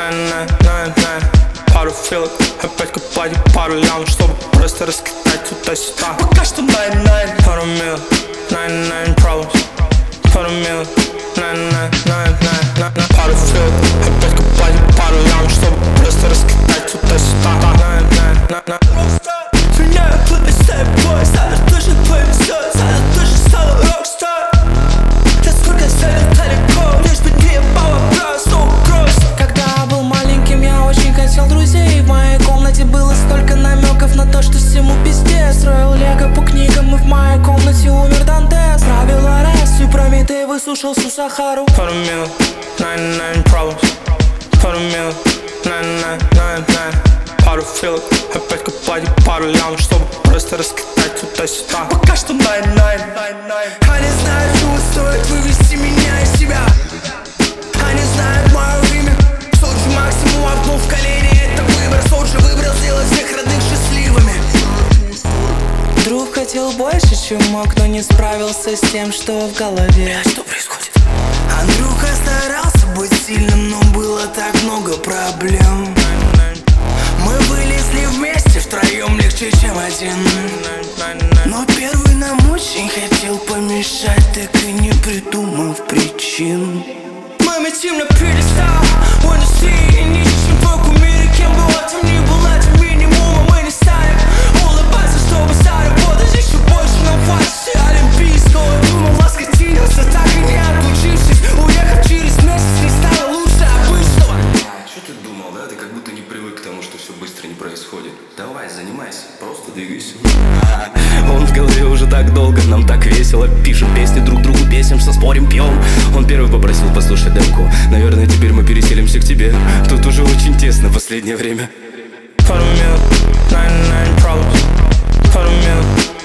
Пару филок, опять копать пару лям, чтобы просто раскатать туда-сюда. Пока что 9-9. Пару мил, 99 problems. Пару мил, 99. Пару филок, опять копать пару лям, чтобы просто раскатать туда-сюда. Меняю плейстэп, бой, завтра точно повезет, завтра точно стала рокстар. Насколько залетали гол, лишь бы не ебал вопрос, угроз. Когда был маленьким, я очень хотел друзей. В моей комнате было столько намеков на то, что всему пиздец. Строил лего по книгам, и в моей комнате умер Дантес. Правил арест, и Прометей высушил всю Сахару. Пару мил, 99 problems. Пару мил, 99. Пару филок, опять копать пару лям, чтобы просто раскатать туда-сюда. Пока что 9-9. Они знают, что стоит вывести меня из себя. Они знают мое имя. Соджи максимум окно в колени, это выбор. Соджи выбрал сделать всех родных счастливыми. Друг хотел больше, чем мог, но не справился с тем, что в голове. Что происходит? Андрюха старался быть сильным, но было так много проблем. Мы вылезли вместе, втроем легче, чем один. Но первый нам очень хотел помешать, так и не придумав причин. Мы метим на пьедестал, в индустрии ниже, чем твой кумир. И кем была, там не была, тем минимумом мы не станем улыбаться, чтобы заработать еще больше. Нам хватит олимпийского. Думал, воскотинился, так и не отучившись. Уехав через месяц, не стало лучше обычного. Что ты думал, да? Ты как будто не привык к тому, что все быстро не происходит. Давай, занимайся, просто двигайся. Он в голове уже так долго, нам так весело. Пишем песни друг другу, бесимся, спорим, пьем. Он первый попросил послушать демку. Наверное, теперь мы переселимся к тебе. Тут уже очень тесно в последнее время. Пару мил, 99 problems. Пару мил,